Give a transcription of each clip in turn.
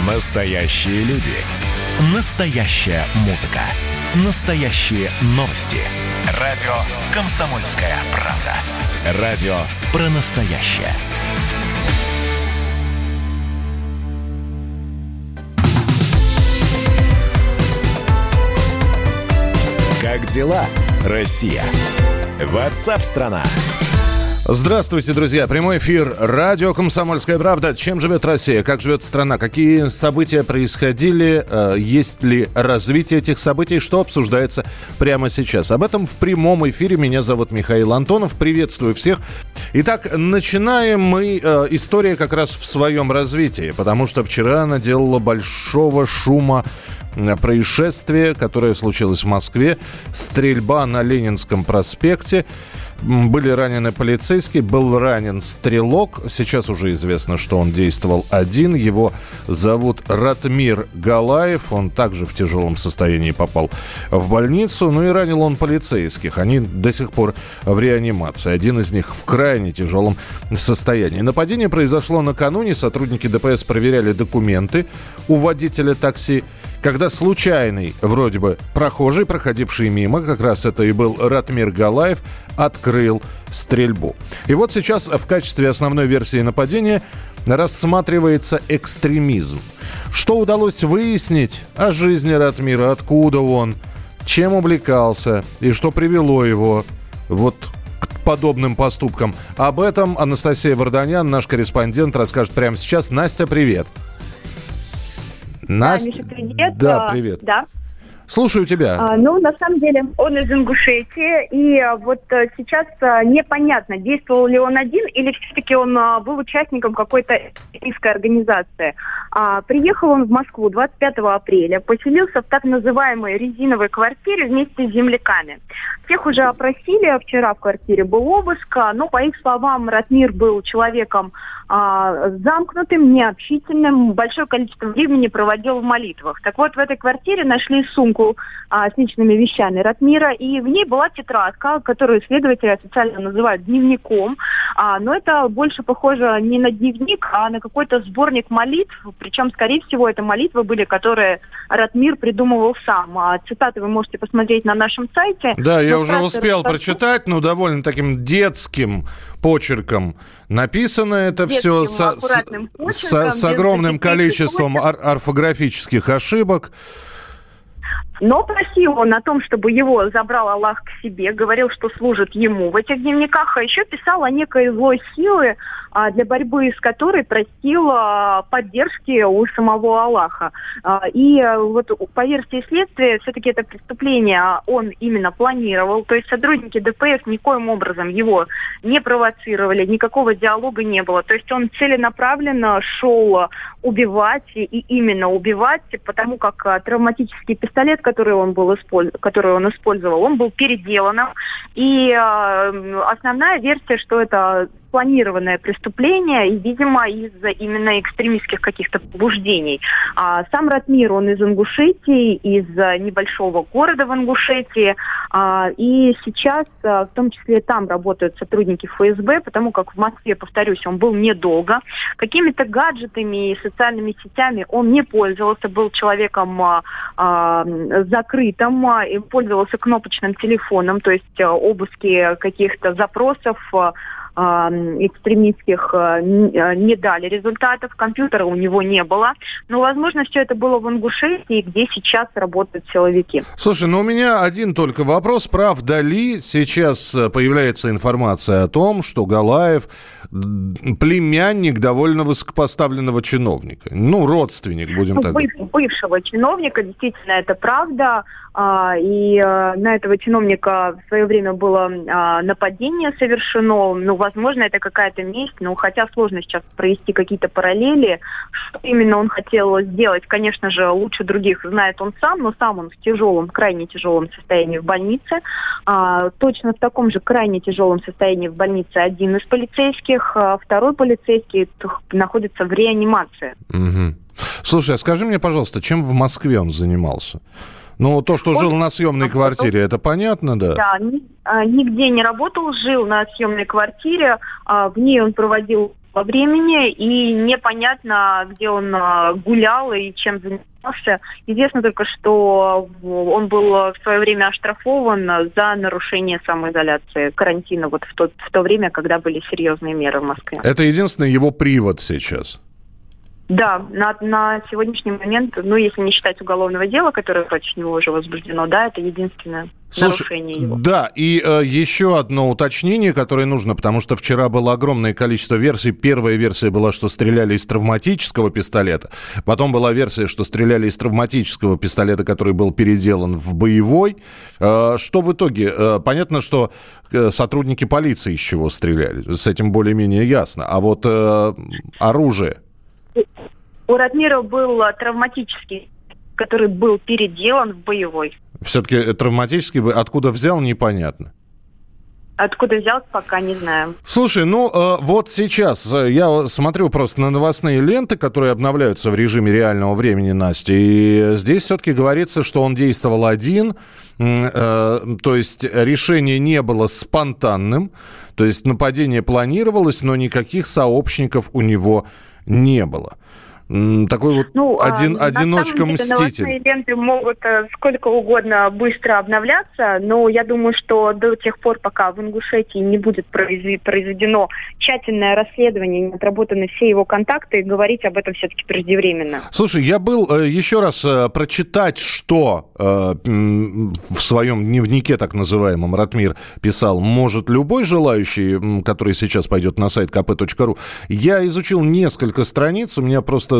Настоящие люди. Настоящая музыка. Настоящие новости. Радио «Комсомольская правда». Радио про настоящее. Как дела, Россия? WhatsApp-страна. Здравствуйте, друзья. Прямой эфир. Радио «Комсомольская правда». Чем живет Россия? Как живет страна? Какие события происходили? Есть ли развитие этих событий? Что обсуждается прямо сейчас? Об этом в прямом эфире. Меня зовут Михаил Антонов. Приветствую всех. Итак, начинаем мы. История как раз в своем развитии, потому что вчера наделала большого шума происшествие, которое случилось в Москве. Стрельба на Ленинском проспекте. Были ранены полицейские, был ранен стрелок. Сейчас уже известно, что он действовал один. Его зовут Ратмир Галаев. Он также в тяжелом состоянии попал в больницу. Ну и ранил он полицейских. Они до сих пор в реанимации. Один из них в крайне тяжелом состоянии. Нападение произошло накануне. Сотрудники ДПС проверяли документы у водителя такси, когда случайный, вроде бы, прохожий, проходивший мимо, как раз это и был Ратмир Галаев, открыл стрельбу. И вот сейчас в качестве основной версии нападения рассматривается экстремизм. Что удалось выяснить о жизни Ратмира, откуда он, чем увлекался и что привело его вот к подобным поступкам. Об этом Анастасия Варданян, наш корреспондент, расскажет прямо сейчас. Настя, привет. Настя? Да, Миша, привет. Да, привет. Да. Слушаю тебя. На самом деле, он из Ингушетии, и вот сейчас непонятно, действовал ли он один, или все-таки он был участником какой-то экстремистской организации. Приехал он в Москву 25 апреля, поселился в так называемой резиновой квартире вместе с земляками. Всех уже опросили, вчера в квартире был обыск, но, по их словам, Ратмир был человеком замкнутым, необщительным, большое количество времени проводил в молитвах. Так вот, в этой квартире нашли сумку с личными вещами Ратмира, и в ней была тетрадка, которую следователи официально называют дневником, но это больше похоже не на дневник, а на какой-то сборник молитв, причем, скорее всего, это молитвы были, которые Ратмир придумывал сам. Цитаты вы можете посмотреть на нашем сайте. Да, я уже успел прочитать, но довольно таким детским почерком написано это все с огромным количеством орфографических ошибок. Но просил он о том, чтобы его забрал Аллах к себе, говорил, что служит ему в этих дневниках, а еще писал о некой злой силе, для борьбы с которой просил поддержки у самого Аллаха. И вот по версии следствия, все-таки это преступление он именно планировал, то есть сотрудники ДПС никоим образом его не провоцировали, никакого диалога не было. То есть он целенаправленно шел убивать, и именно убивать, потому как травматический пистолет, который он использовал, он был переделанным. И основная версия, что это спланированное преступление, и, видимо, из-за именно экстремистских каких-то побуждений. Сам Ратмир, он из Ингушетии, из небольшого города в Ингушетии, и сейчас в том числе там работают сотрудники ФСБ, потому как в Москве, повторюсь, он был недолго. Какими-то гаджетами и социальными сетями он не пользовался, был человеком закрытым, и пользовался кнопочным телефоном, то есть обыски каких-то запросов экстремистских не дали результатов, компьютера у него не было. Но, возможно, все это было в Ингушетии, где сейчас работают силовики. Слушай, у меня один только вопрос. Правда ли сейчас появляется информация о том, что Галаев племянник довольно высокопоставленного чиновника? Родственник, будем так говорить. Бывшего чиновника, действительно, это правда. И на этого чиновника в свое время было нападение совершено. Возможно, это какая-то месть, хотя сложно сейчас провести какие-то параллели. Что именно он хотел сделать, конечно же, лучше других знает он сам, но сам он в крайне тяжелом состоянии в больнице. Точно в таком же крайне тяжелом состоянии в больнице один из полицейских, второй полицейский находится в реанимации. Угу. Слушай, а скажи мне, пожалуйста, чем в Москве он занимался? То, что жил на съемной квартире, это понятно, да? Да, нигде не работал, жил на съемной квартире. В ней он проводил по времени, и непонятно, где он гулял и чем занимался. Известно только, что он был в свое время оштрафован за нарушение самоизоляции, карантина, вот в то время, когда были серьезные меры в Москве. Это единственный его привод сейчас? Да, на сегодняшний момент, если не считать уголовного дела, которое против него уже возбуждено, да, это единственное нарушение его. Да, и еще одно уточнение, которое нужно, потому что вчера было огромное количество версий. Первая версия была, что стреляли из травматического пистолета. Потом была версия, что стреляли из травматического пистолета, который был переделан в боевой. Что в итоге? Понятно, что сотрудники полиции из чего стреляли. С этим более-менее ясно. А вот оружие... У Ратмира был травматический, который был переделан в боевой. Все-таки травматический, откуда взял, непонятно. Откуда взял, пока не знаю. Слушай, вот сейчас я смотрю просто на новостные ленты, которые обновляются в режиме реального времени, Настя, и здесь все-таки говорится, что он действовал один, то есть решение не было спонтанным, то есть нападение планировалось, но никаких сообщников у него не было. Такой вот одиночка-мститель. Новостные ленты могут сколько угодно быстро обновляться, но я думаю, что до тех пор, пока в Ингушетии не будет произведено тщательное расследование, не отработаны все его контакты, говорить об этом все-таки преждевременно. Слушай, я был еще раз прочитать, что в своем дневнике, так называемом, Ратмир писал, может любой желающий, который сейчас пойдет на сайт kp.ru. Я изучил несколько страниц, у меня просто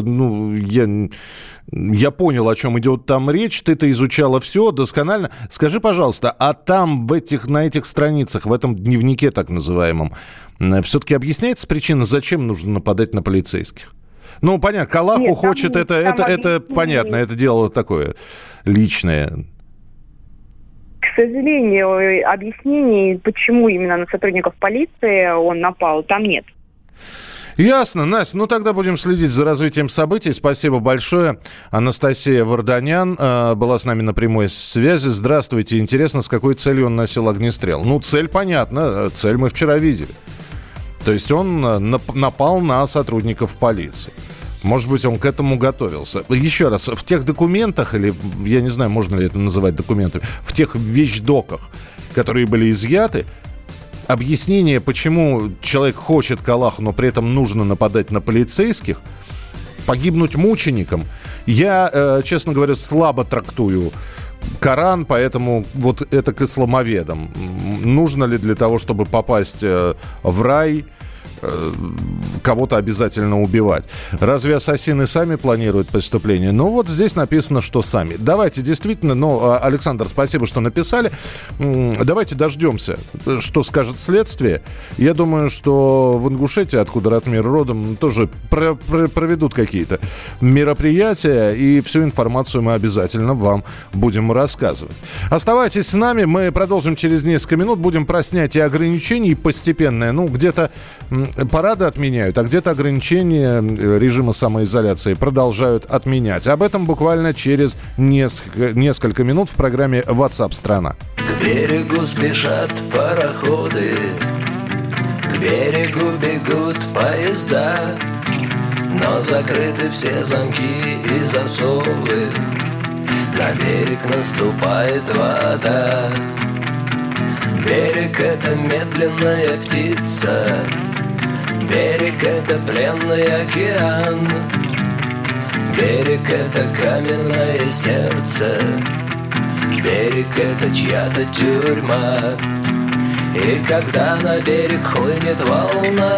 я понял, о чем идет там речь. Ты-то изучала все досконально. Скажи, пожалуйста, а там на этих страницах, в этом дневнике так называемом, все-таки объясняется причина, зачем нужно нападать на полицейских? Понятно, Калаху хочет, это понятно, это дело такое личное. К сожалению, объяснений, почему именно на сотрудников полиции он напал, там нет. Ясно, Настя. Тогда будем следить за развитием событий. Спасибо большое. Анастасия Варданян была с нами на прямой связи. Здравствуйте. Интересно, с какой целью он носил огнестрел? Цель понятна. Цель мы вчера видели. То есть он напал на сотрудников полиции. Может быть, он к этому готовился. Еще раз, в тех документах, или я не знаю, можно ли это называть документами, в тех вещдоках, которые были изъяты, объяснение, почему человек хочет Калаху, но при этом нужно нападать на полицейских, погибнуть мучеником, я, честно говоря, слабо трактую Коран, поэтому вот это к исламоведам. Нужно ли для того, чтобы попасть в рай, кого-то обязательно убивать? Разве ассасины сами планируют преступления? Вот здесь написано, что сами. Давайте действительно, Александр, спасибо, что написали. Давайте дождемся, что скажет следствие. Я думаю, что в Ингушетии, откуда Ратмир родом, тоже проведут какие-то мероприятия, и всю информацию мы обязательно вам будем рассказывать. Оставайтесь с нами, мы продолжим через несколько минут, будем про снятие ограничений постепенное. Где-то парады отменяют, а где-то ограничения режима самоизоляции продолжают отменять. Об этом буквально через несколько минут в программе WhatsApp страна. К берегу спешат пароходы, к берегу бегут поезда, но закрыты все замки и засовы, на берег наступает вода. Берег — это медленная птица, берег — это пленный океан, берег — это каменное сердце, берег — это чья-то тюрьма. И когда на берег хлынет волна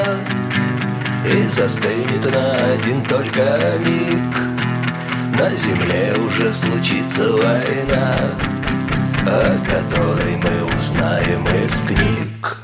и застынет на один только миг, на земле уже случится война, о которой мы узнаем из книг.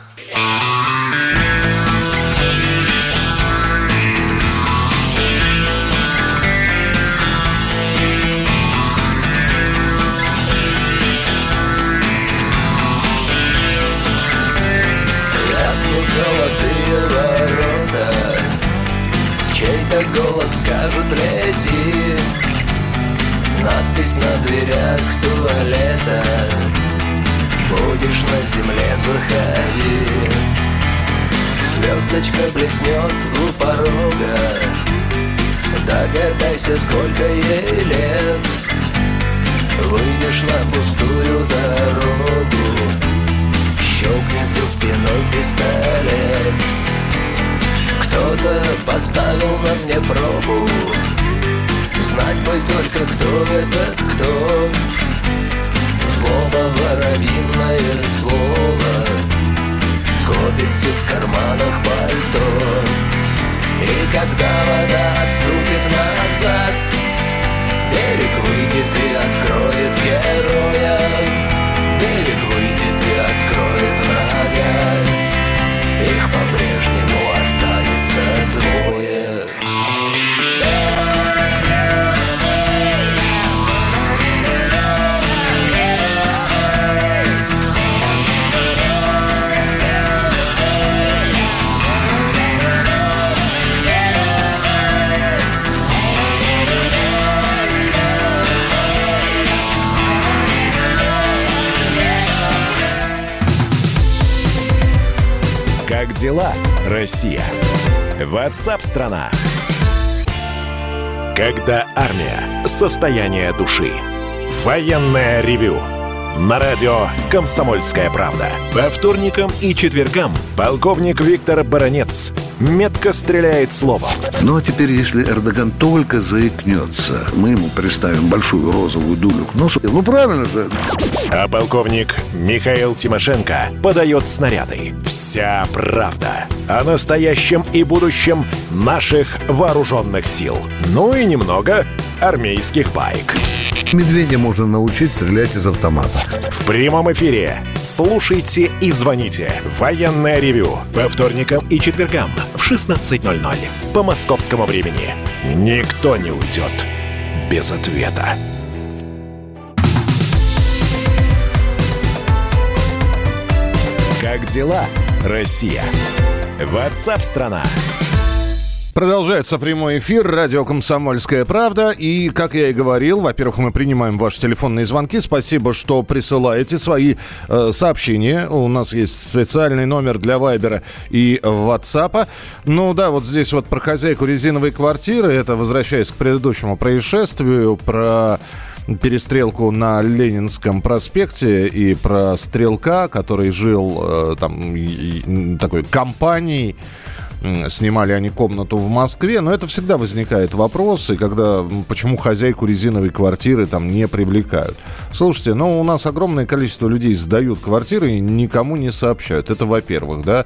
Гаснут золотые ворота, чей-то голос скажет «Лети». Надпись на дверях туалета: будешь на земле, заходи. звездочка блеснет у порога. Догадайся, сколько ей лет. Выйдешь на пустую дорогу, щелкнет за спиной пистолет. Кто-то поставил на мне пробу, знать бы только, кто этот кто. Злоба, воробьиное слово, копится в карманах пальто. И когда вода отступит назад, берег выйдет и откроет героя. Берег выйдет и откроет врага. Их по-прежнему останется двое. Как дела, Россия? WhatsApp-страна. Когда армия. Состояние души. Военное ревю. На радио «Комсомольская правда». По вторникам и четвергам полковник Виктор Баранец метко стреляет словом. Ну, а теперь, если Эрдоган только заикнется, мы ему приставим большую розовую дулю к носу. Ну, правильно же. А полковник Михаил Тимошенко подает снаряды. Вся правда о настоящем и будущем наших вооруженных сил. Ну и немного армейских баек. Медведя можно научить стрелять из автомата. В прямом эфире. Слушайте и звоните. Военное ревю. По вторникам и четвергам в 16:00 по московскому времени. Никто не уйдет без ответа. Как дела, Россия? WhatsApp-страна. Продолжается прямой эфир, радио «Комсомольская правда». И, как я и говорил, во-первых, мы принимаем ваши телефонные звонки. Спасибо, что присылаете свои сообщения. У нас есть специальный номер для Вайбера и Ватсапа. Ну да, вот здесь вот про хозяйку резиновой квартиры. Это, возвращаясь к предыдущему происшествию, про перестрелку на Ленинском проспекте и про стрелка, который жил там такой компанией. Снимали они комнату в Москве, но это всегда возникает вопрос, и когда, почему хозяйку резиновой квартиры там не привлекают. Слушайте, у нас огромное количество людей сдают квартиры и никому не сообщают. Это во-первых, да.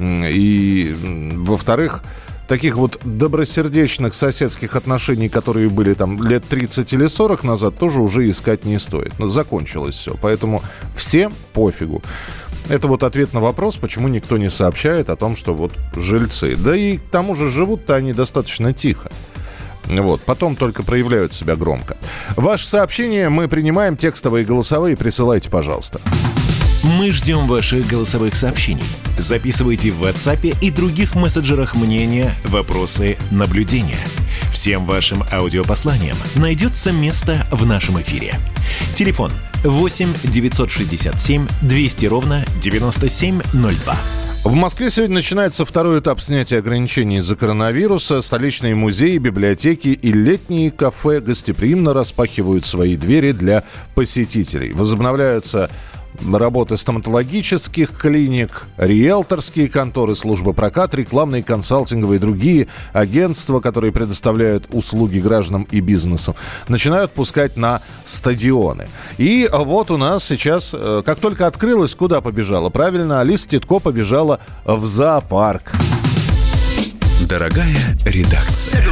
И во-вторых, таких вот добросердечных соседских отношений, которые были там лет 30 или 40 назад, тоже уже искать не стоит. Закончилось все, поэтому всем пофигу. Это вот ответ на вопрос, почему никто не сообщает о том, что вот жильцы. Да и к тому же живут-то они достаточно тихо. Вот, потом только проявляют себя громко. Ваши сообщения мы принимаем, текстовые и голосовые, присылайте, пожалуйста. Мы ждем ваших голосовых сообщений. Записывайте в WhatsApp и других мессенджерах мнения, вопросы, наблюдения. Всем вашим аудиопосланиям найдется место в нашем эфире. Телефон 8 967 200 ровно 9702. В Москве сегодня начинается второй этап снятия ограничений из-за коронавируса. Столичные музеи, библиотеки и летние кафе гостеприимно распахивают свои двери для посетителей. Возобновляются работы стоматологических клиник, риэлторские конторы, службы прокат, рекламные, консалтинговые и другие агентства, которые предоставляют услуги гражданам и бизнесу, начинают пускать на стадионы. И вот у нас сейчас, как только открылось, куда побежала? Правильно, Алиса Титко побежала в зоопарк. Дорогая редакция.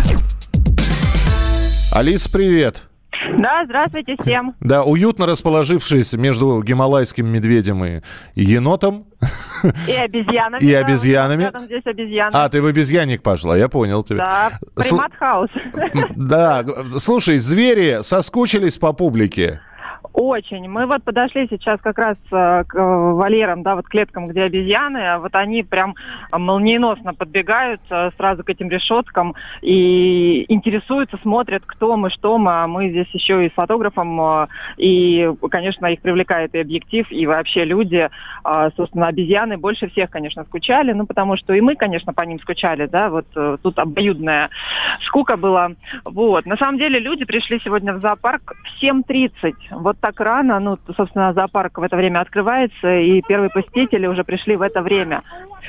Алис, привет. Да, здравствуйте всем. Да, уютно расположившись между гималайским медведем и енотом. И обезьянами. И обезьянами. Да, здесь обезьяны. А, ты в обезьянник пошла, я понял тебя. Да, примат-хаус. Да, слушай, звери соскучились по публике? Очень. Мы вот подошли сейчас как раз к вольерам, да, вот клеткам, где обезьяны, а вот они прям молниеносно подбегают сразу к этим решеткам и интересуются, смотрят, кто мы, что мы, а мы здесь еще и с фотографом, и, конечно, их привлекает и объектив, и вообще люди, собственно, обезьяны больше всех, конечно, скучали, ну, потому что и мы, конечно, по ним скучали, да, вот тут обоюдная скука была, вот. На самом деле люди пришли сегодня в зоопарк в 7:30, вот так рано, ну, собственно, зоопарк в это время открывается, и первые посетители уже пришли в это время.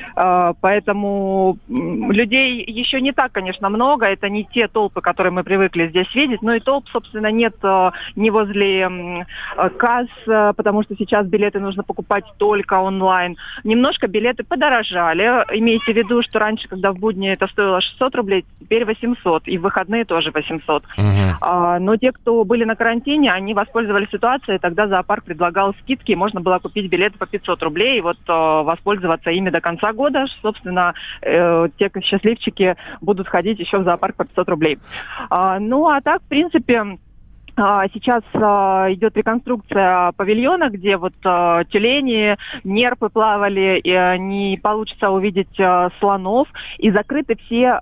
Поэтому людей еще не так, конечно, много. Это не те толпы, которые мы привыкли здесь видеть. Но и толп, собственно, нет ни возле касс, потому что сейчас билеты нужно покупать только онлайн. Немножко билеты подорожали. Имейте в виду, что раньше, когда в будни это стоило 600 рублей, теперь 800. И в выходные тоже 800. Но те, кто были на карантине, они воспользовались ситуацией. Тогда зоопарк предлагал скидки. Можно было купить билеты по 500 рублей и вот воспользоваться ими до конца года. Собственно, те счастливчики будут ходить еще в зоопарк по 500 рублей. Ну, а так, в принципе... Сейчас идет реконструкция павильона, где вот тюлени, нерпы плавали, и не получится увидеть слонов. И закрыты все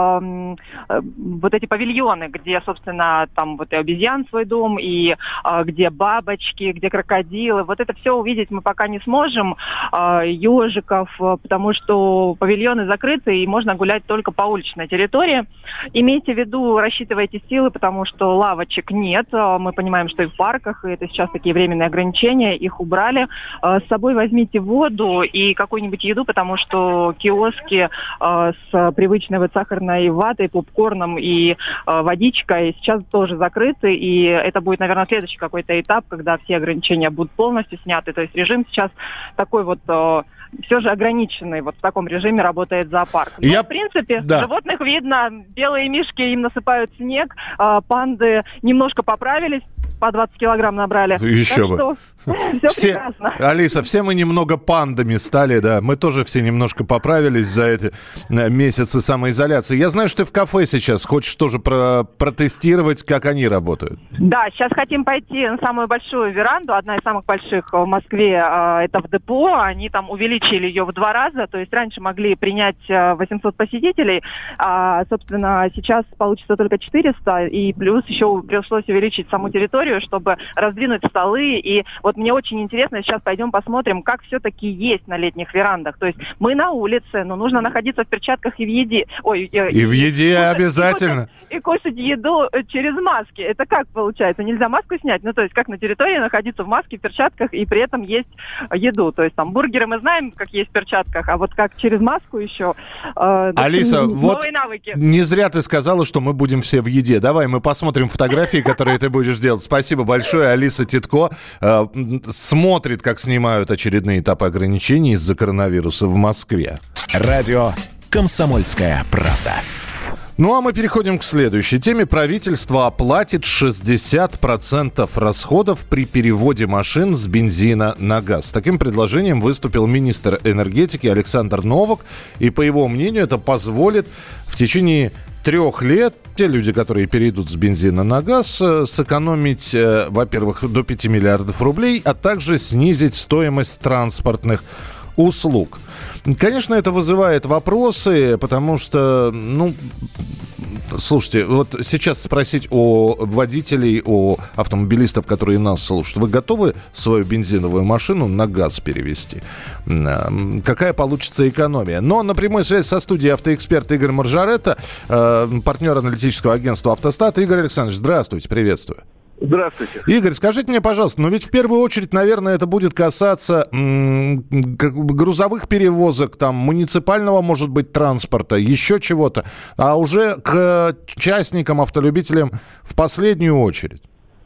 вот эти павильоны, где, собственно, там вот и обезьян свой дом, и где бабочки, где крокодилы. Вот это все увидеть мы пока не сможем, ежиков, потому что павильоны закрыты, и можно гулять только по уличной территории. Имейте в виду, рассчитывайте силы, потому что лавочек нет. Мы понимаем, что и в парках, и это сейчас такие временные ограничения, их убрали. С собой возьмите воду и какую-нибудь еду, потому что киоски с привычной вот сахарной ватой, попкорном и водичкой сейчас тоже закрыты, и это будет, наверное, следующий какой-то этап, когда все ограничения будут полностью сняты. То есть режим сейчас такой вот... все же ограниченный, вот в таком режиме работает зоопарк. Но, в принципе, животных видно, белые мишки, им насыпают снег, панды немножко поправились, по 20 килограмм набрали. Еще бы. Все прекрасно. Алиса, все мы немного пандами стали, да. Мы тоже все немножко поправились за эти месяцы самоизоляции. Я знаю, что ты в кафе сейчас. Хочешь тоже протестировать, как они работают? Да, сейчас хотим пойти на самую большую веранду. Одна из самых больших в Москве, это в депо. Они там увеличили ее в 2 раза. То есть раньше могли принять 800 посетителей. А, собственно, сейчас получится только 400. И плюс еще пришлось увеличить саму территорию, чтобы раздвинуть столы. И вот мне очень интересно, сейчас пойдем посмотрим, как все-таки есть на летних верандах. То есть мы на улице, но нужно находиться в перчатках и в еде. И в еде обязательно. И кушать еду через маски. Это как получается? Нельзя маску снять? Ну, то есть как на территории находиться в маске, в перчатках и при этом есть еду. То есть там бургеры мы знаем, как есть в перчатках, а вот как через маску еще. Алиса, вот навыки. Не зря ты сказала, что мы будем все в еде. Давай мы посмотрим фотографии, которые ты будешь делать. Спасибо большое. Алиса Титко смотрит, как снимают очередные этапы ограничений из-за коронавируса в Москве. Радио «Комсомольская правда». Ну а мы переходим к следующей теме. Правительство оплатит 60% расходов при переводе машин с бензина на газ. С таким предложением выступил министр энергетики Александр Новак. И по его мнению, это позволит в течение 3 лет те люди, которые перейдут с бензина на газ, сэкономить, во-первых, до 5 миллиардов рублей, а также снизить стоимость транспортных услуг. Конечно, это вызывает вопросы, потому что, слушайте, вот сейчас спросить о водителей, о автомобилистов, которые нас слушают. Вы готовы свою бензиновую машину на газ перевести? Какая получится экономия? Но на прямой связи со студией автоэксперт Игорь Маржаретта, партнер аналитического агентства «Автостат». Игорь Александрович, здравствуйте, приветствую. Здравствуйте. Игорь, скажите мне, пожалуйста, ведь в первую очередь, наверное, это будет касаться грузовых перевозок, там, муниципального, может быть, транспорта, еще чего-то, а уже к частникам, автолюбителям в последнюю очередь.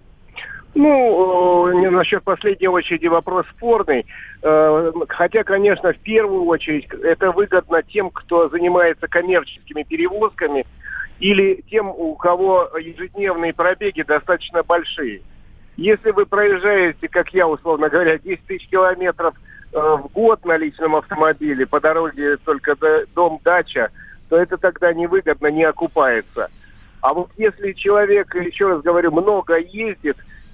Насчет последней очереди вопрос спорный. Хотя, конечно, в первую очередь это выгодно тем, кто занимается коммерческими перевозками, или тем, у кого ежедневные пробеги достаточно большие. Если вы проезжаете, как я, условно говоря, 10 тысяч километров в год на личном автомобиле, по дороге только дом-дача, то это тогда невыгодно, не окупается. А вот если человек, еще раз говорю, много ездит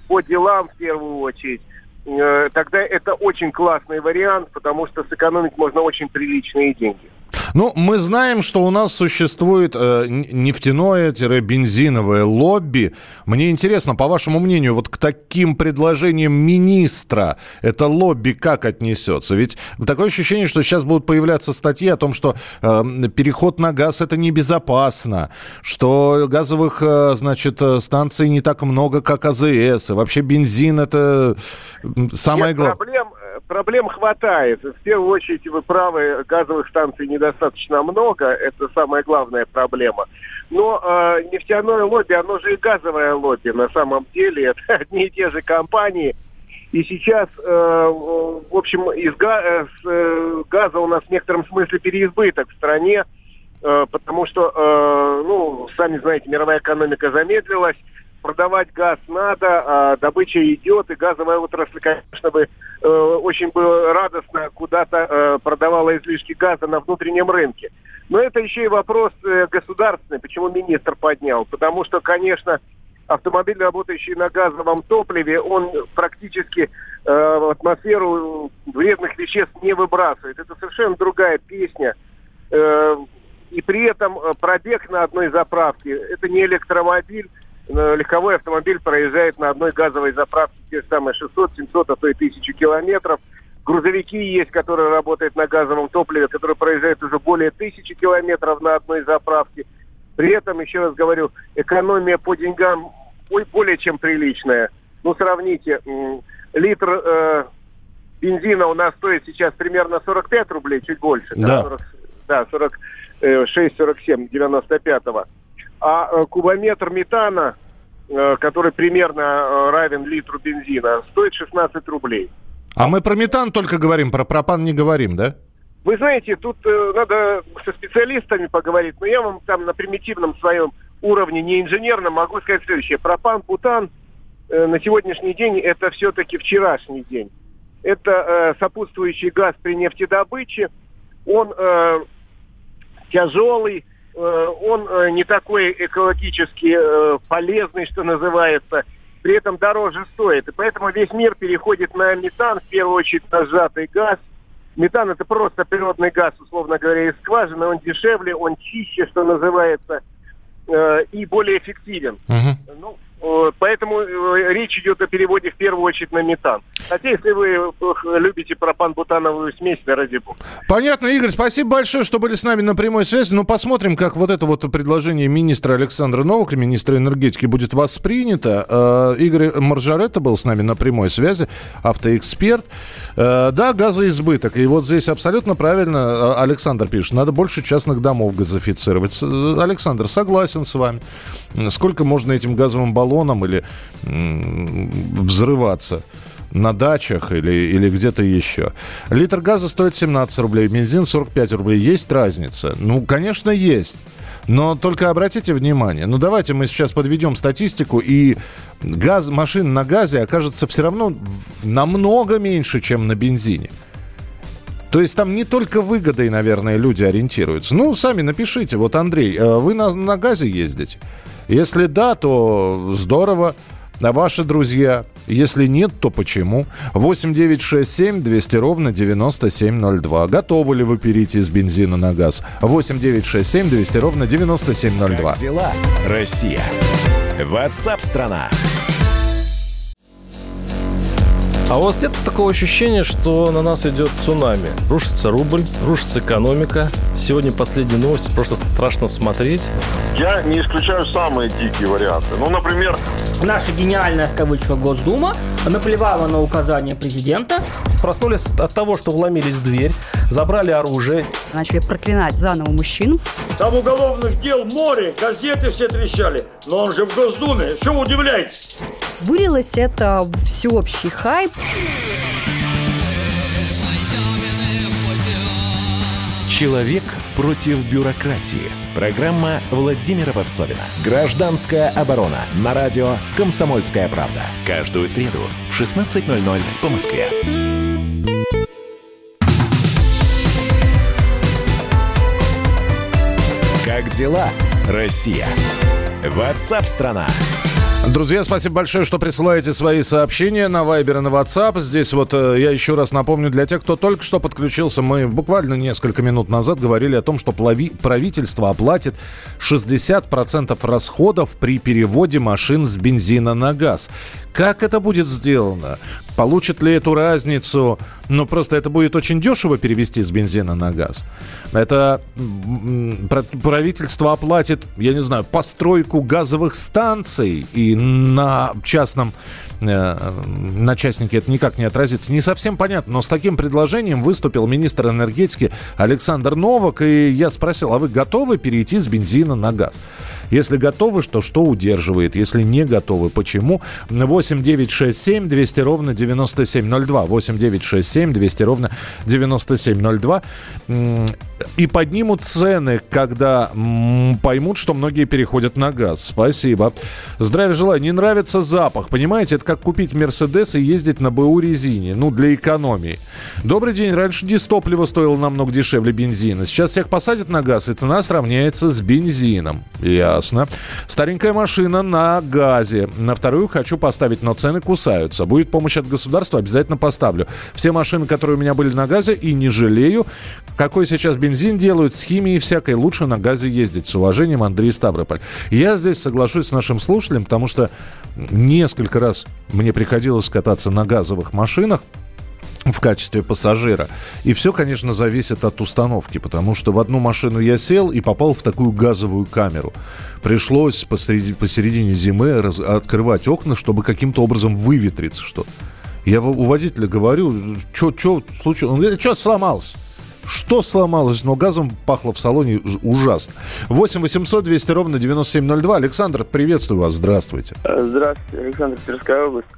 по делам в первую очередь, тогда это очень классный вариант, потому что сэкономить можно очень приличные деньги. Ну, мы знаем, что у нас существует нефтяное-бензиновое лобби. Мне интересно, по вашему мнению, вот к таким предложениям министра это лобби как отнесется? Ведь такое ощущение, что сейчас будут появляться статьи о том, что переход на газ – это небезопасно, что газовых, станций не так много, как АЗС, и вообще бензин – это самое главное. Проблем хватает. В первую очередь, вы правы, газовых станций недостаточно много. Это самая главная проблема. Но нефтяное лобби, оно же и газовое лобби на самом деле. Это одни и те же компании. И сейчас, в общем, газа у нас в некотором смысле переизбыток в стране. Потому что, сами знаете, мировая экономика замедлилась. Продавать газ надо, а добыча идет, и газовая отрасль, конечно, очень бы радостно куда-то продавала излишки газа на внутреннем рынке. Но это еще и вопрос государственный, почему министр поднял. Потому что, конечно, автомобиль, работающий на газовом топливе, он практически в атмосферу вредных веществ не выбрасывает. Это совершенно другая песня. И при этом пробег на одной заправке, это не электромобиль. Легковой автомобиль проезжает на одной газовой заправке те же самые 600, 700, а то и 1000 километров. Грузовики есть, которые работают на газовом топливе, которые проезжают уже более 1000 километров на одной заправке. При этом, еще раз говорю, экономия по деньгам более чем приличная. Сравните, литр бензина у нас стоит сейчас примерно 45 рублей, чуть больше. Да. 46-47, 95-го. А кубометр метана, который примерно равен литру бензина, стоит 16 рублей. А мы про метан только говорим, про пропан не говорим, да? Вы знаете, тут надо со специалистами поговорить, но я вам там на примитивном своем уровне, не инженерном, могу сказать следующее. Пропан, бутан на сегодняшний день это все-таки вчерашний день. Это сопутствующий газ при нефтедобыче. Он тяжелый. Он не такой экологически полезный, что называется, при этом дороже стоит. И поэтому весь мир переходит на метан, в первую очередь на сжатый газ. Метан – это просто природный газ, условно говоря, из скважины. Он дешевле, он чище, что называется, и более эффективен. Поэтому речь идет о переводе в первую очередь на метан. Хотя, если вы любите пропан-бутановую смесь, да ради бога. Понятно, Игорь, спасибо большое, что были с нами на прямой связи. Посмотрим, как вот это вот предложение министра Александра Новака, министра энергетики, будет воспринято. Игорь Маржаретта был с нами на прямой связи, автоэксперт. Да, газоизбыток. И вот здесь абсолютно правильно Александр пишет. Надо больше частных домов газифицировать. Александр, согласен с вами. Сколько можно этим газовым баллоном или взрываться на дачах или где-то еще? Литр газа стоит 17 рублей, бензин 45 рублей. Есть разница? Конечно, есть. Но только обратите внимание, давайте мы сейчас подведем статистику, и машин на газе окажется все равно намного меньше, чем на бензине. То есть там не только выгодой, наверное, люди ориентируются. Сами напишите. Вот, Андрей, вы на газе ездите? Если да, то здорово. А ваши друзья? Если нет, то почему? 8-967-200-97-02. Готовы ли вы перейти с бензина на газ? 8-967-200-97-02. Как дела, Россия? WhatsApp-страна. А у вас нет такого ощущения, что на нас идет цунами? Рушится рубль, рушится экономика. Сегодня последние новости, просто страшно смотреть. Я не исключаю самые дикие варианты. Например... Наша гениальная, в кавычках, Госдума наплевала на указания президента. Проснулись от того, что вломились в дверь, забрали оружие. Начали проклинать заново мужчин. Там уголовных дел море, газеты все трещали. Но он же в Госдуме, что вы удивляетесь? Вылилось это в всеобщий хайп. Человек против бюрократии. Программа Владимира Варсовина. Гражданская оборона. На радио «Комсомольская правда». Каждую среду в 16:00 по Москве. Как дела, Россия? WhatsApp-страна. Друзья, спасибо большое, что присылаете свои сообщения на Viber и на WhatsApp. Здесь вот я еще раз напомню для тех, кто только что подключился. Мы буквально несколько минут назад говорили о том, что правительство оплатит 60% расходов при переводе машин с бензина на газ. Как это будет сделано? Получит ли эту разницу? Ну, просто это будет очень дешево перевести с бензина на газ. Это правительство оплатит, я не знаю, постройку газовых станций, и на частнике это никак не отразится. Не совсем понятно, но с таким предложением выступил министр энергетики Александр Новак, и я спросил, а вы готовы перейти с бензина на газ? Если готовы, что удерживает? Если не готовы, почему? 8 9 6 7 200 ровно 9702. 8 9 6 7 200 ровно 9702. И поднимут цены, когда поймут, что многие переходят на газ. Спасибо. Здравия желаю. Не нравится запах. Понимаете, это как купить Мерседес и ездить на БУ резине. Ну, для экономии. Добрый день. Раньше дизтопливо стоило намного дешевле бензина. Сейчас всех посадят на газ, и цена сравняется с бензином. Ясно. Старенькая машина на газе. На вторую хочу поставить, но цены кусаются. Будет помощь от государства, обязательно поставлю. Все машины, которые у меня были на газе, и не жалею. Какой сейчас бензин делают, с химией всякой, лучше на газе ездить. С уважением, Андрей Ставрополь. Я здесь соглашусь с нашим слушателем, потому что несколько раз мне приходилось кататься на газовых машинах в качестве пассажира. И все, конечно, зависит от установки, потому что в одну машину я сел и попал в такую газовую камеру. Пришлось посередине зимы открывать окна, чтобы каким-то образом выветриться что-то. Я у водителя говорю, что случилось? Он говорит, что сломалось? Что сломалось? Но газом пахло в салоне ужасно. 8 800 200 ровно 9702. Александр, приветствую вас. Здравствуйте. Здравствуйте, Александр, Тверская область.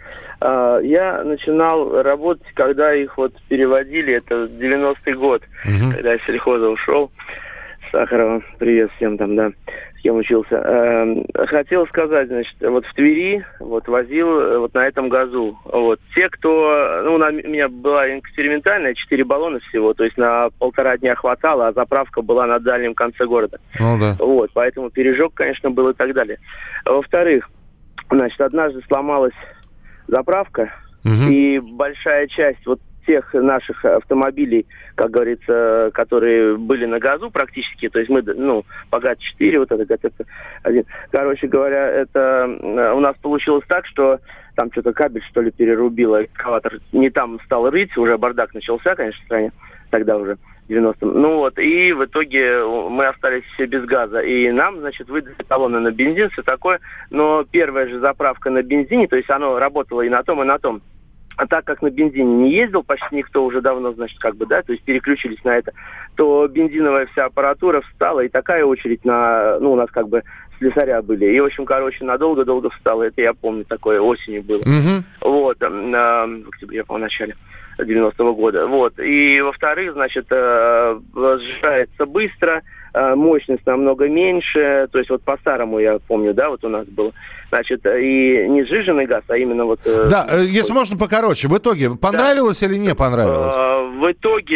Я начинал работать, когда их вот переводили, это 90-й год, когда я с сельхоза ушел. Сахарова, привет всем там, да, с кем учился. Хотел сказать, значит, вот в Твери вот возил вот на этом газу. Вот. Те, кто... Ну, у меня была экспериментальная, 4 баллона всего, то есть на 1,5 дня хватало, а заправка была на дальнем конце города. Ну, да. Вот, поэтому пережог, конечно, был и так далее. Во-вторых, значит, однажды сломалась заправка, и большая часть вот тех наших автомобилей, как говорится, которые были на газу практически, то есть мы, ну, по ГАЗ-4, вот это ГАЗ-1, короче говоря, это у нас получилось так, что там что-то кабель, что ли, перерубило, экскаватор не там стал рыть, уже бардак начался, конечно, в стране, тогда уже, в 90-м. Ну вот, и в итоге мы остались все без газа. И нам, значит, выдали талоны на бензин, все такое. Но первая же заправка на бензине, то есть оно работало и на том, и на том. А так как на бензине не ездил почти никто уже давно, значит, как бы, да, то есть переключились на это, то бензиновая вся аппаратура встала, и такая очередь на, ну, у нас как бы слесаря были. И, в общем, короче, надолго-долго встала. Это я помню, такое осенью было. Вот, в октябре, по начале 90-го года. Вот. И, во-вторых, значит, сжигается быстро, мощность намного меньше, то есть вот по-старому, я помню, да, вот у нас было, значит, и не сжиженный газ, а именно вот... Да, если можно покороче, в итоге понравилось или не понравилось? В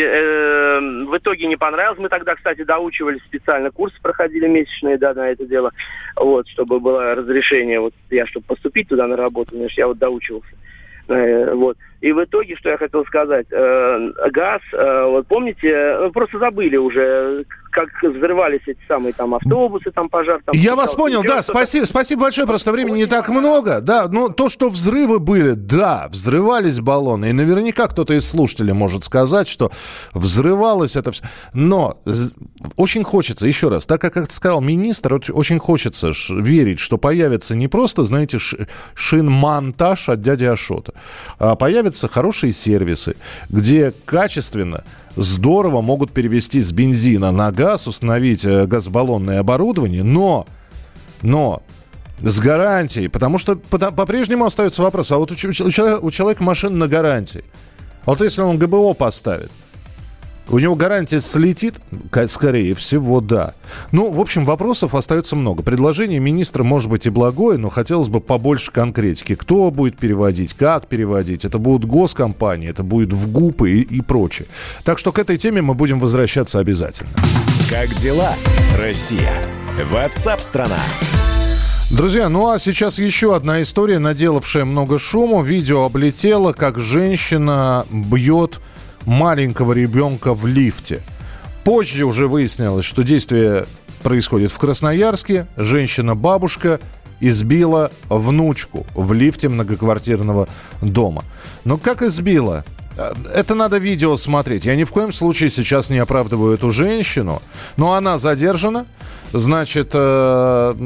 итоге не понравилось, мы тогда, кстати, доучивались специально, курсы проходили месячные, да, на это дело, вот, чтобы было разрешение, вот, я, чтобы поступить туда на работу, значит, я вот доучивался. Вот. И в итоге, что я хотел сказать, газ, вот помните, просто забыли уже, как взрывались эти самые там автобусы, там пожар. Там, я вас понял, да, спасибо большое, просто времени не так много, да, но то, что взрывы были, да, взрывались баллоны, и наверняка кто-то из слушателей может сказать, что взрывалось это все, но очень хочется, еще раз, так как сказал министр, очень хочется верить, что появится не просто, знаете, шинмонтаж от дяди Ашота, а появятся хорошие сервисы, где качественно, здорово могут перевести с бензина на газ, установить газобаллонное оборудование, но с гарантией, потому что по-прежнему остается вопрос, а вот у человека машина на гарантии, вот если он ГБО поставит, у него гарантия слетит? Скорее всего, да. Ну, в общем, вопросов остается много. Предложение министра может быть и благое, но хотелось бы побольше конкретики. Кто будет переводить, как переводить? Это будут госкомпании, это будет в ГУПы и прочее. Так что к этой теме мы будем возвращаться обязательно. Как дела, Россия? WhatsApp-страна. Друзья, ну а сейчас еще одна история, наделавшая много шума. Видео облетело, как женщина бьет маленького ребенка в лифте. Позже уже выяснилось, что действие происходит в Красноярске. Женщина-бабушка избила внучку в лифте многоквартирного дома. Но как избила? Это надо видео смотреть. Я ни в коем случае сейчас не оправдываю эту женщину. Но она задержана. Значит, то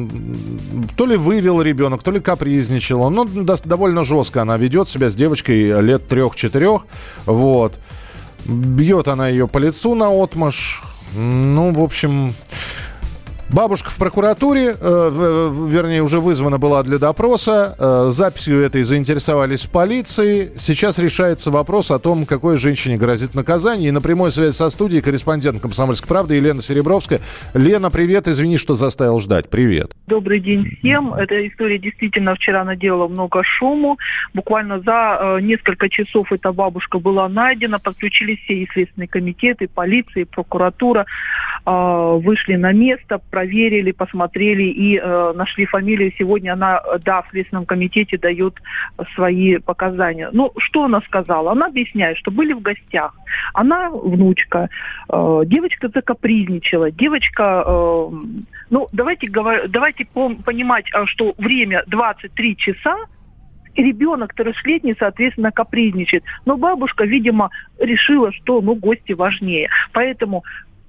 ли вывел ребенок, то ли капризничала. Ну, довольно жестко она ведет себя с девочкой лет 3-4. Вот. Бьет она ее по лицу наотмашь. Ну, в общем... Бабушка в прокуратуре, вернее, уже вызвана была для допроса. Записью этой заинтересовались в полиции. Сейчас решается вопрос о том, какой женщине грозит наказание. И на прямой связи со студией корреспондент «Комсомольской правды» Елена Серебровская. Лена, привет, извини, что заставил ждать. Привет. Добрый день всем. Эта история действительно вчера наделала много шуму. Буквально за несколько часов эта бабушка была найдена. Подключились все и следственные комитеты, полиция, и прокуратура. Вышли на место, проверили, посмотрели и нашли фамилию. Сегодня она, да, в Следственном комитете дает свои показания. Ну, что она сказала? Она объясняет, что были в гостях. Она внучка. Девочка закапризничала. Девочка... ну, давайте понимать, что время 23 часа, ребенок трехлетний, соответственно, капризничает. Но бабушка, видимо, решила, что гости важнее. Поэтому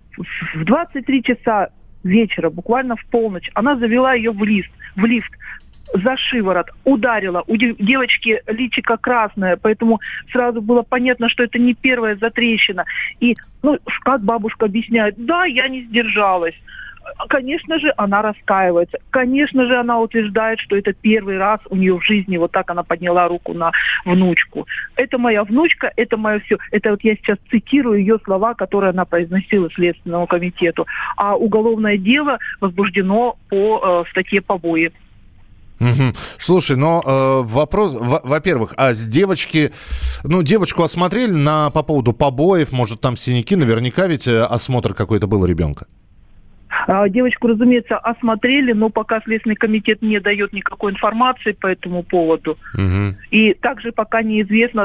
в 23 часа вечера, буквально в полночь, она завела ее в лифт за шиворот, ударила. У девочки личико красное, поэтому сразу было понятно, что это не первая затрещина. И, как бабушка объясняет, да, я не сдержалась. Конечно же, она раскаивается. Конечно же, она утверждает, что это первый раз у нее в жизни вот так она подняла руку на внучку. Это моя внучка, это мое все. Это вот я сейчас цитирую ее слова, которые она произносила Следственному комитету. А уголовное дело возбуждено по статье «Побои». Угу. Слушай, но вопрос, во-первых, а с девочки, девочку осмотрели по поводу побоев, может, там синяки, наверняка ведь осмотр какой-то был у ребенка. Девочку, разумеется, осмотрели, но пока Следственный комитет не дает никакой информации по этому поводу. Угу. И также пока неизвестно,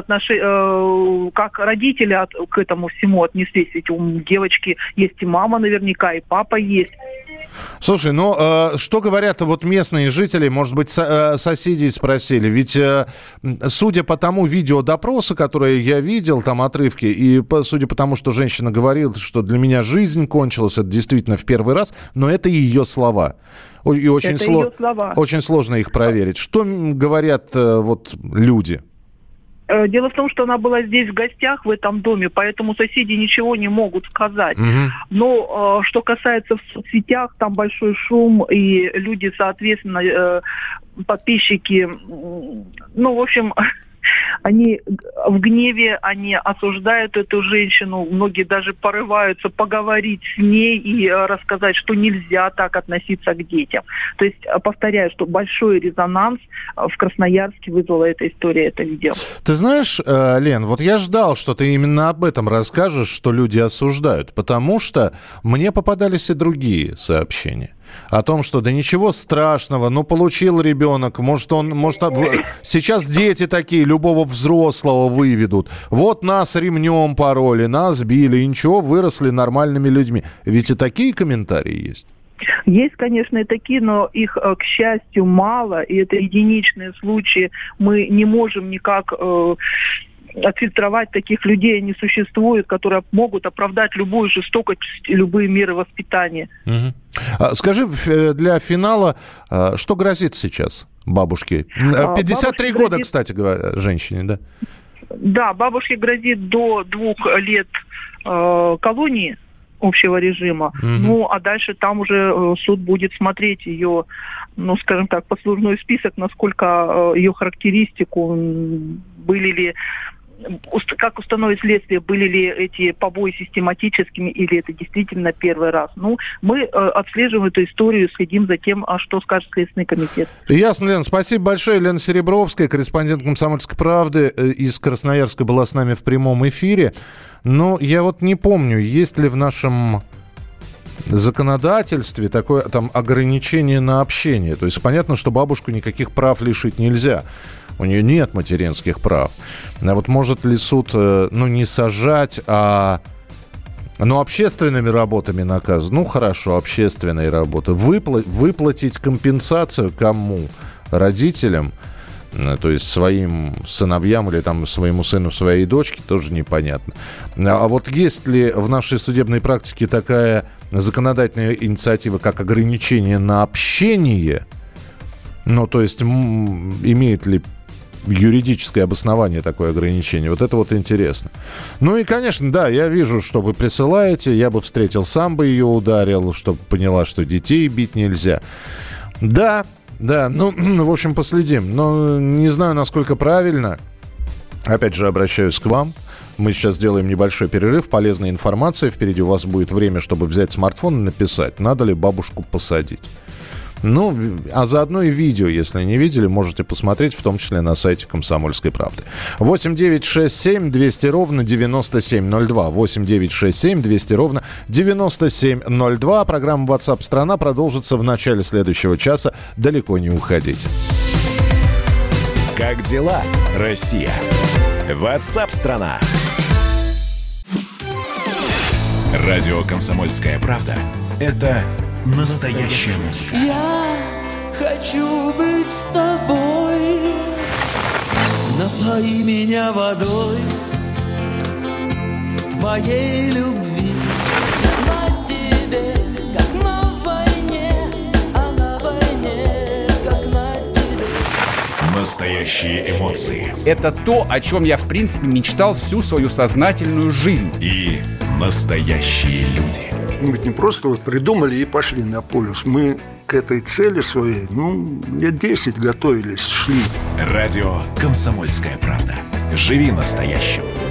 как родители к этому всему отнеслись. Ведь у девочки есть и мама наверняка, и папа есть. Слушай, что говорят местные жители, может быть, соседей спросили? Ведь, судя по тому видеодопросу, которое я видел, там отрывки, и судя по тому, что женщина говорила, что для меня жизнь кончилась, это действительно в первый раз, но это ее слова. И очень сложно их проверить. Что говорят люди? Дело в том, что она была здесь в гостях в этом доме, поэтому соседи ничего не могут сказать. Угу. Но что касается в соцсетях, там большой шум, и люди, соответственно, подписчики, в общем... Они в гневе, они осуждают эту женщину, многие даже порываются поговорить с ней и рассказать, что нельзя так относиться к детям. То есть, повторяю, что большой резонанс в Красноярске вызвала эта история, это видео. Ты знаешь, Лен, я ждал, что ты именно об этом расскажешь, что люди осуждают, потому что мне попадались и другие сообщения. О том, что да ничего страшного, получил ребенок, может сейчас дети такие, любого взрослого выведут. Вот нас ремнем пороли, нас били, и ничего, выросли нормальными людьми. Ведь и такие комментарии есть. Есть, конечно, и такие, но их, к счастью, мало, и это единичные случаи. Мы не можем никак... отфильтровать таких людей не существует, которые могут оправдать любую жестокость, любые меры воспитания. Угу. Скажи, для финала, что грозит сейчас бабушке? 53 года, кстати говоря, женщине, да? Да, бабушке грозит до 2 лет колонии общего режима. Угу. А дальше там уже суд будет смотреть ее, скажем так, послужной список, насколько ее характеристику, были ли, как установит следствие, были ли эти побои систематическими или это действительно первый раз. Мы отслеживаем эту историю, следим за тем, что скажет Следственный комитет. Ясно, Лена. Спасибо большое. Лена Серебровская, корреспондент «Комсомольской правды» из Красноярска, была с нами в прямом эфире. Но я не помню, есть ли в нашем законодательстве такое там ограничение на общение. То есть понятно, что бабушку никаких прав лишить нельзя. У нее нет материнских прав. А вот может ли суд, не сажать, а общественными работами наказывать? Ну, хорошо, общественные работы. Выплатить компенсацию кому? Родителям? То есть своим сыновьям или там своему сыну, своей дочке, тоже непонятно. А вот есть ли в нашей судебной практике такая законодательная инициатива, как ограничение на общение? То есть имеет ли юридическое обоснование такое ограничение? Вот это вот интересно. Ну и, конечно, да, я вижу, что вы присылаете. Я бы встретил, сам бы ее ударил, чтобы поняла, что детей бить нельзя. Да, в общем, последим. Но не знаю, насколько правильно. Опять же, обращаюсь к вам. Мы сейчас сделаем небольшой перерыв. Полезная информация. Впереди у вас будет время, чтобы взять смартфон и написать, надо ли бабушку посадить. А заодно и видео, если не видели, можете посмотреть, в том числе на сайте «Комсомольской правды». 8 9 6 7 200 ровно 9702. 8 9 6 7 200 ровно 9702. Программа WhatsApp страна продолжится в начале следующего часа. Далеко не уходите. Как дела, Россия? WhatsApp страна. Радио «Комсомольская правда» — это настоящая музыка. Я хочу быть с тобой. Напои меня водой твоей любви. На тебе, как на войне, а на войне, как на тебе. Настоящие эмоции. Это то, о чем я, в принципе, мечтал всю свою сознательную жизнь. И настоящие люди. Мы ведь не просто придумали и пошли на полюс. Мы к этой цели своей, лет 10 готовились, шли. Радио «Комсомольская правда». Живи настоящим.